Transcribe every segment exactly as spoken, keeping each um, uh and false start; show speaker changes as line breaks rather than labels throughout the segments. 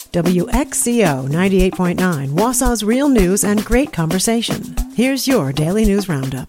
W X C O ninety-eight point nine, Wausau's real news and great conversation. Here's your Daily News Roundup.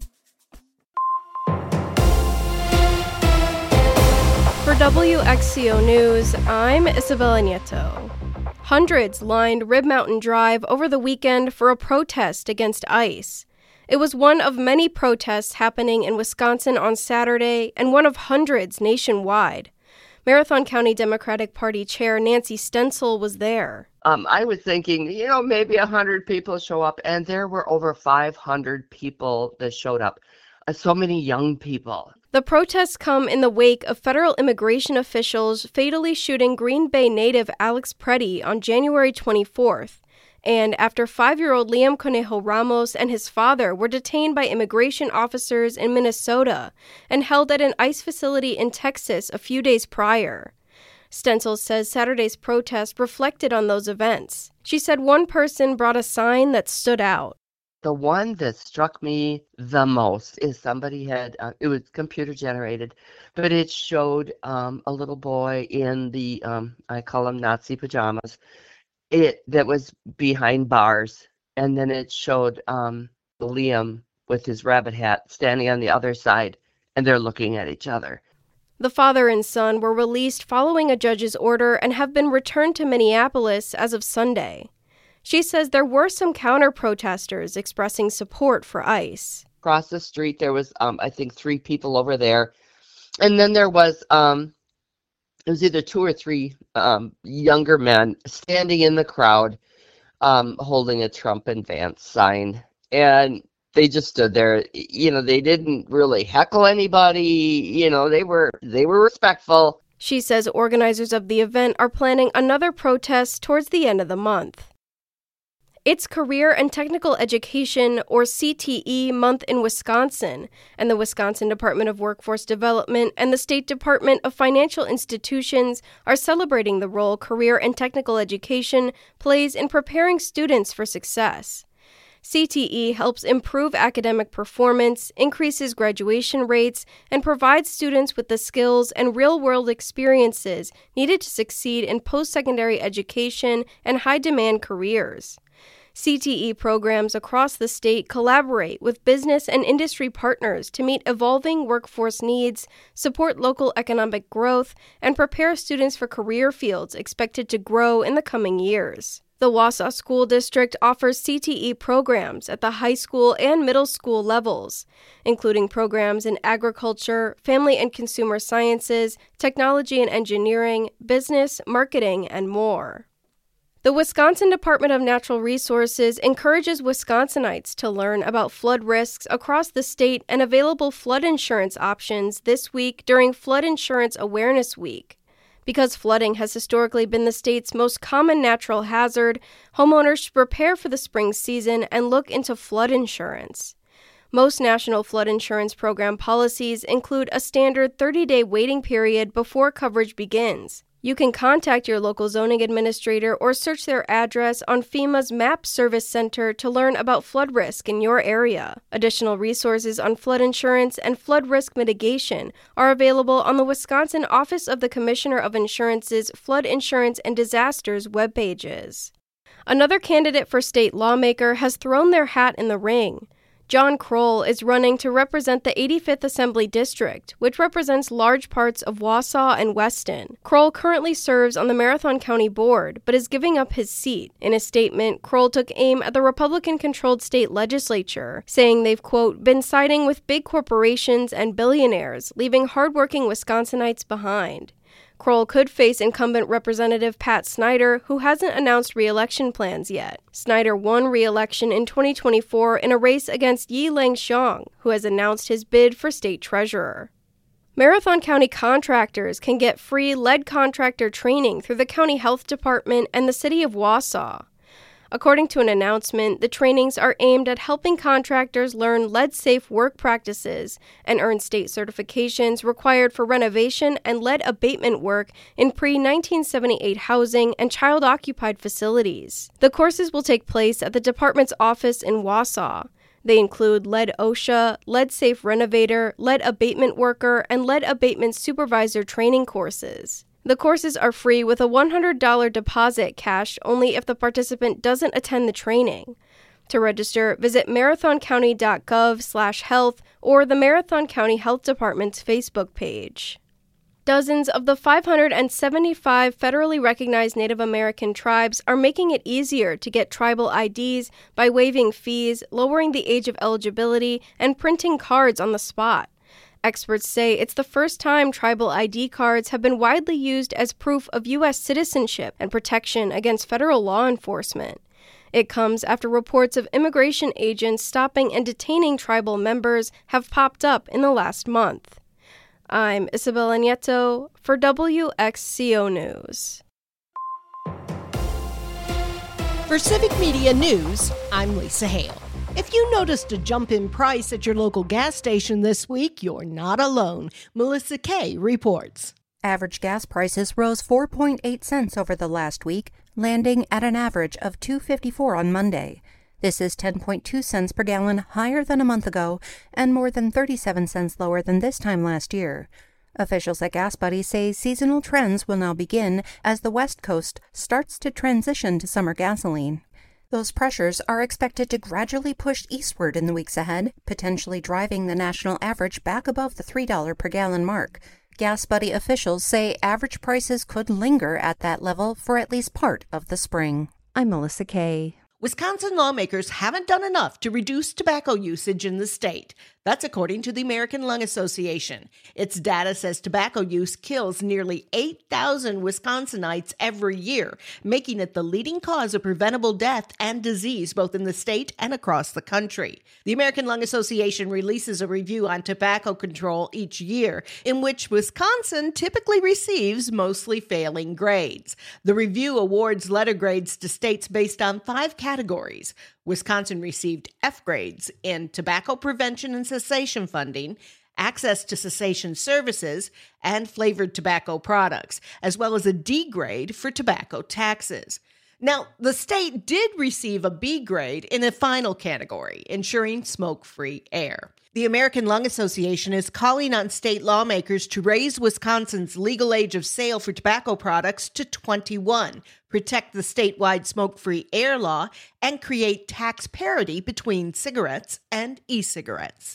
For W X C O News, I'm Isabella Nieto. Hundreds lined Rib Mountain Drive over the weekend for a protest against ICE. It was one of many protests happening in Wisconsin on Saturday and one of hundreds nationwide. Marathon County Democratic Party Chair Nancy Stencil was there.
Um, I was thinking, you know, maybe one hundred people show up, and there were over five hundred people that showed up. Uh, so many young people.
The protests come in the wake of federal immigration officials fatally shooting Green Bay native Alex Preddy on January twenty-fourth, and after five-year-old Liam Conejo Ramos and his father were detained by immigration officers in Minnesota and held at an ICE facility in Texas a few days prior. Stencil says Saturday's protest reflected on those events. She said one person brought a sign that stood out.
The one that struck me the most is somebody had, uh, it was computer generated, but it showed um, a little boy in the, um, I call them Nazi pajamas, it that was behind bars. And then it showed um, Liam with his rabbit hat standing on the other side, and they're looking at each other.
The father and son were released following a judge's order and have been returned to Minneapolis as of Sunday. She says there were some counter-protesters expressing support for ICE.
Across the street, there was, um, I think, three people over there. And then there was, um, it was either two or three um, younger men standing in the crowd um, holding a Trump and Vance sign. And they just stood there. You know, they didn't really heckle anybody. You know, they were they were respectful.
She says organizers of the event are planning another protest towards the end of the month. It's Career and Technical Education, or C T E, month in Wisconsin, and the Wisconsin Department of Workforce Development and the State Department of Financial Institutions are celebrating the role career and technical education plays in preparing students for success. C T E helps improve academic performance, increases graduation rates, and provides students with the skills and real-world experiences needed to succeed in post-secondary education and high-demand careers. C T E programs across the state collaborate with business and industry partners to meet evolving workforce needs, support local economic growth, and prepare students for career fields expected to grow in the coming years. The Wausau School District offers C T E programs at the high school and middle school levels, including programs in agriculture, family and consumer sciences, technology and engineering, business, marketing, and more. The Wisconsin Department of Natural Resources encourages Wisconsinites to learn about flood risks across the state and available flood insurance options this week during Flood Insurance Awareness Week. Because flooding has historically been the state's most common natural hazard, homeowners should prepare for the spring season and look into flood insurance. Most national flood insurance program policies include a standard thirty-day waiting period before coverage begins. You can contact your local zoning administrator or search their address on FEMA's MAP Service Center to learn about flood risk in your area. Additional resources on flood insurance and flood risk mitigation are available on the Wisconsin Office of the Commissioner of Insurance's Flood Insurance and Disasters webpages. Another candidate for state lawmaker has thrown their hat in the ring. John Kroll is running to represent the eighty-fifth Assembly District, which represents large parts of Wausau and Weston. Kroll currently serves on the Marathon County Board, but is giving up his seat. In a statement, Kroll took aim at the Republican-controlled state legislature, saying they've, quote, been siding with big corporations and billionaires, leaving hardworking Wisconsinites behind. Kroll could face incumbent Representative Pat Snyder, who hasn't announced re-election plans yet. Snyder won re-election in twenty twenty-four in a race against Yi-Lang Xiong, who has announced his bid for state treasurer. Marathon County contractors can get free lead contractor training through the County Health Department and the City of Wausau. According to an announcement, the trainings are aimed at helping contractors learn lead-safe work practices and earn state certifications required for renovation and lead abatement work in pre nineteen seventy-eight housing and child-occupied facilities. The courses will take place at the department's office in Wausau. They include lead OSHA, lead-safe renovator, lead abatement worker, and lead abatement supervisor training courses. The courses are free with a one hundred dollars deposit cashed only if the participant doesn't attend the training. To register, visit marathoncounty.gov slash health or the Marathon County Health Department's Facebook page. Dozens of the five hundred seventy-five federally recognized Native American tribes are making it easier to get tribal I Ds by waiving fees, lowering the age of eligibility, and printing cards on the spot. Experts say it's the first time tribal I D cards have been widely used as proof of U S citizenship and protection against federal law enforcement. It comes after reports of immigration agents stopping and detaining tribal members have popped up in the last month. I'm Isabella Nieto for W X C O News.
For Civic Media News, I'm Lisa Hale. If you noticed a jump in price at your local gas station this week, you're not alone. Melissa Kay reports.
Average gas prices rose four point eight cents over the last week, landing at an average of two dollars and fifty-four cents on Monday. This is ten point two cents per gallon higher than a month ago and more than thirty-seven cents lower than this time last year. Officials at Gas Buddy say seasonal trends will now begin as the West Coast starts to transition to summer gasoline. Those pressures are expected to gradually push eastward in the weeks ahead, potentially driving the national average back above the three dollars per gallon mark. Gas Buddy officials say average prices could linger at that level for at least part of the spring. I'm Melissa Kay.
Wisconsin lawmakers haven't done enough to reduce tobacco usage in the state. That's according to the American Lung Association. Its data says tobacco use kills nearly eight thousand Wisconsinites every year, making it the leading cause of preventable death and disease both in the state and across the country. The American Lung Association releases a review on tobacco control each year, in which Wisconsin typically receives mostly failing grades. The review awards letter grades to states based on five categories. Wisconsin received F grades in tobacco prevention and cessation funding, access to cessation services, and flavored tobacco products, as well as a D grade for tobacco taxes. Now, the state did receive a B grade in a final category, ensuring smoke-free air. The American Lung Association is calling on state lawmakers to raise Wisconsin's legal age of sale for tobacco products to twenty-one, protect the statewide smoke-free air law, and create tax parity between cigarettes and e-cigarettes.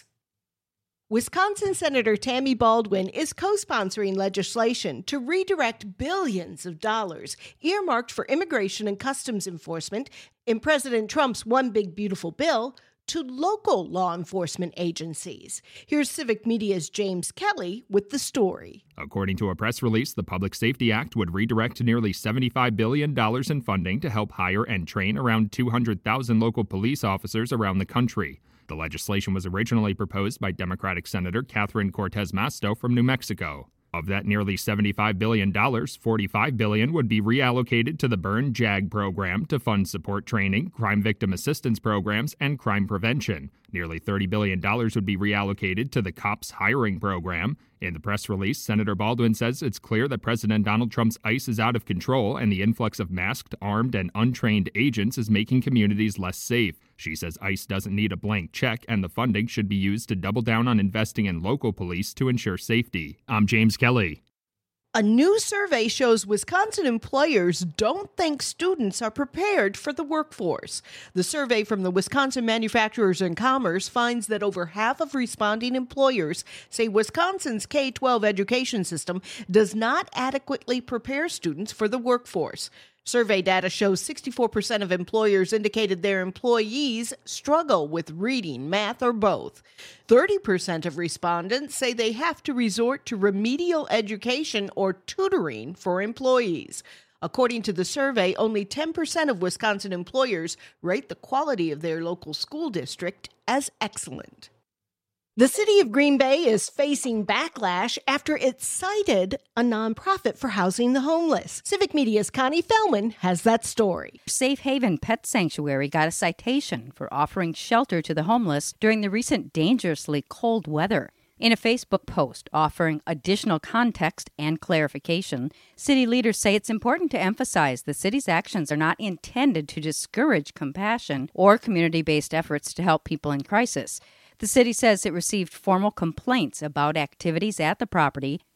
Wisconsin Senator Tammy Baldwin is co-sponsoring legislation to redirect billions of dollars earmarked for immigration and customs enforcement in President Trump's One Big Beautiful Bill to local law enforcement agencies. Here's Civic Media's James Kelly with the story.
According to a press release, the Public Safety Act would redirect nearly seventy-five billion dollars in funding to help hire and train around two hundred thousand local police officers around the country. The legislation was originally proposed by Democratic Senator Catherine Cortez Masto from New Mexico. Of that nearly seventy-five billion dollars, forty-five billion dollars would be reallocated to the Burn JAG program to fund support training, crime victim assistance programs, and crime prevention. Nearly thirty billion dollars would be reallocated to the COPS hiring program. In the press release, Senator Baldwin says it's clear that President Donald Trump's ICE is out of control and the influx of masked, armed, and untrained agents is making communities less safe. She says ICE doesn't need a blank check and the funding should be used to double down on investing in local police to ensure safety. I'm James Kelly.
A new survey shows Wisconsin employers don't think students are prepared for the workforce. The survey from the Wisconsin Manufacturers and Commerce finds that over half of responding employers say Wisconsin's K twelve education system does not adequately prepare students for the workforce. Survey data shows sixty-four percent of employers indicated their employees struggle with reading, math, or both. thirty percent of respondents say they have to resort to remedial education or tutoring for employees. According to the survey, only ten percent of Wisconsin employers rate the quality of their local school district as excellent. The city of Green Bay is facing backlash after it cited a nonprofit for housing the homeless. Civic Media's Connie Fellman has that story.
Safe Haven Pet Sanctuary got a citation for offering shelter to the homeless during the recent dangerously cold weather. In a Facebook post offering additional context and clarification, city leaders say it's important to emphasize the city's actions are not intended to discourage compassion or community-based efforts to help people in crisis. The city says it received formal complaints about activities at the property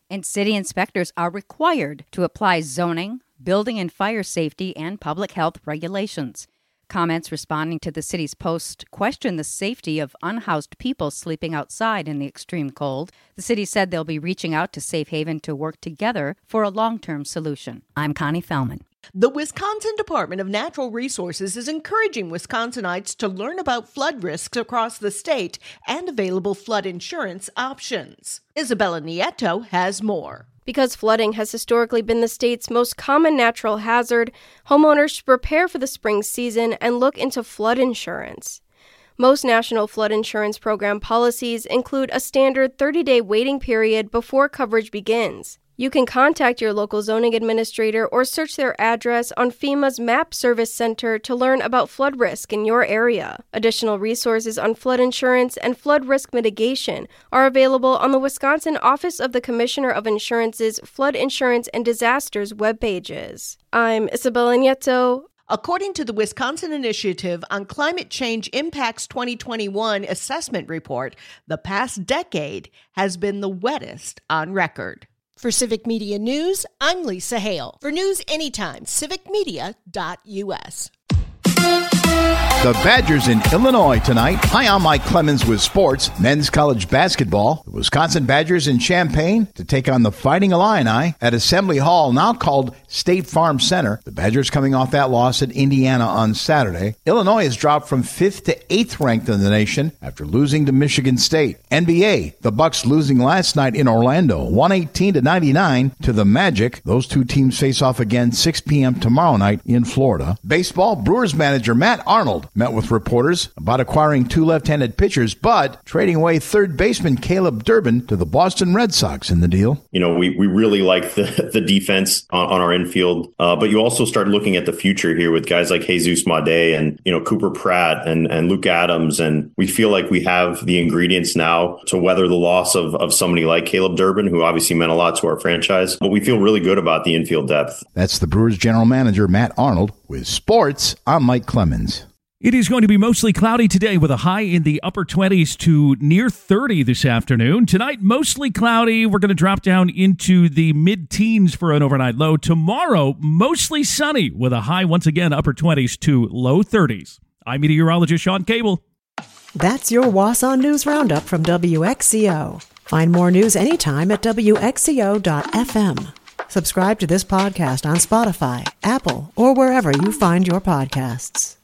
And city inspectors are required to apply zoning, building and fire safety, and public health regulations. Comments responding to the city's post question the safety of unhoused people sleeping outside in the extreme cold. The city said they'll be reaching out to Safe Haven to work together for a long-term solution. I'm Connie Fellman.
The Wisconsin Department of Natural Resources is encouraging Wisconsinites to learn about flood risks across the state and available flood insurance options. Isabella Nieto has more.
Because flooding has historically been the state's most common natural hazard, homeowners should prepare for the spring season and look into flood insurance. Most national flood insurance program policies include a standard thirty-day waiting period before coverage begins. You can contact your local zoning administrator or search their address on FEMA's MAP Service Center to learn about flood risk in your area. Additional resources on flood insurance and flood risk mitigation are available on the Wisconsin Office of the Commissioner of Insurance's Flood Insurance and Disasters webpages. I'm Isabella Nieto.
According to the Wisconsin Initiative on Climate Change Impacts twenty twenty-one assessment report, the past decade has been the wettest on record. For Civic Media News, I'm Lisa Hale. For news anytime, civic media dot u s.
The Badgers in Illinois tonight. Hi, I'm Mike Clemens with sports. Men's college basketball. The Wisconsin Badgers in Champaign to take on the Fighting Illini at Assembly Hall, now called State Farm Center. The Badgers coming off that loss at Indiana on Saturday. Illinois has dropped from fifth to eighth ranked in the nation after losing to Michigan State. N B A, the Bucks losing last night in Orlando, one eighteen to ninety-nine to the Magic. Those two teams face off again six p.m. tomorrow night in Florida. Baseball, Brewers manager Matt Arnold met with reporters about acquiring two left-handed pitchers, but trading away third baseman Caleb Durbin to the Boston Red Sox in the deal.
You know, we, we really like the, the defense on, on our infield, uh, but you also start looking at the future here with guys like Jesus Made and, you know, Cooper Pratt and, and Luke Adams. And we feel like we have the ingredients now to weather the loss of, of somebody like Caleb Durbin, who obviously meant a lot to our franchise. But we feel really good about the infield depth.
That's the Brewers general manager, Matt Arnold. With sports, I'm Mike Clemens.
It is going to be mostly cloudy today with a high in the upper twenties to near thirty this afternoon. Tonight, mostly cloudy. We're going to drop down into the mid-teens for an overnight low. Tomorrow, mostly sunny with a high once again upper twenties to low thirties. I'm meteorologist Sean Cable.
That's your Wausau News Roundup from W X C O. Find more news anytime at W X C O dot F M. Subscribe to this podcast on Spotify, Apple, or wherever you find your podcasts.